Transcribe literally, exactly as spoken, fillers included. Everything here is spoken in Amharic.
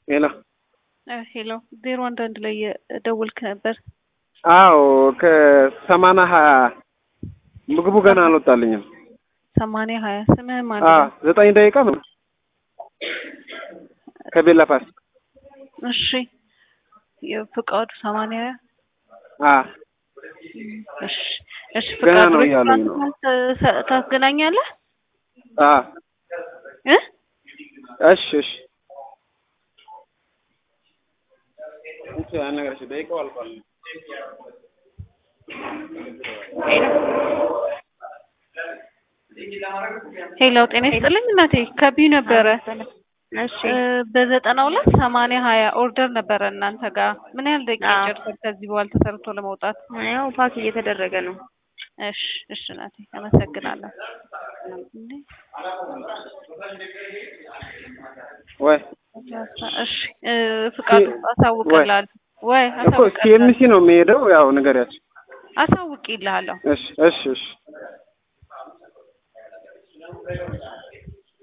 ሄሎ ሄሎ ዜሮ አንድ አንድ ላይ ደውልክ ነበር? አዎ ከሰማንያ ሀያ ምግቡ ገና አልወጣልኝም። ሰማንያ ሀያ ስምህ ማን አዎ ነው? ዘጠኝ ደቂቃ ነው ከቤላ ፓስ። እሺ የፍቃዱ ሰማንያ አ እሺ እሺ ገና ፍቃዱ ነው እያሉኝ ነው። ታገናኛለህ? አ እ እሺ እሺ እንት አነጋሽ ደቂቃው አልቋል። ሄሎ ጤና ይስጥልኝ እናቴ ከቢዩ ነበረ። እሺ በዘጠና ሁለት ሰማንያ ሀያ ኦርደር ነበረ እናንተ ጋር ምን ያህል ደቂቃ ይጨርሳል ከዚህ በኋላ ተሰርቶ ለመውጣት? ያው ፓክ እየተደረገ ነው። እሺ እሺ እናቴ አመሰግናለሁ። ወይ እሺ ፍቃዱ አሳውቅልሃለሁ። ወይ እኮ አሳውቅልሃለሁ። ሲኤምሲ ነው የሚሄደው ያው ንገሪያቸው። አሳውቅልሃለሁ። እሺ እሺ እሺ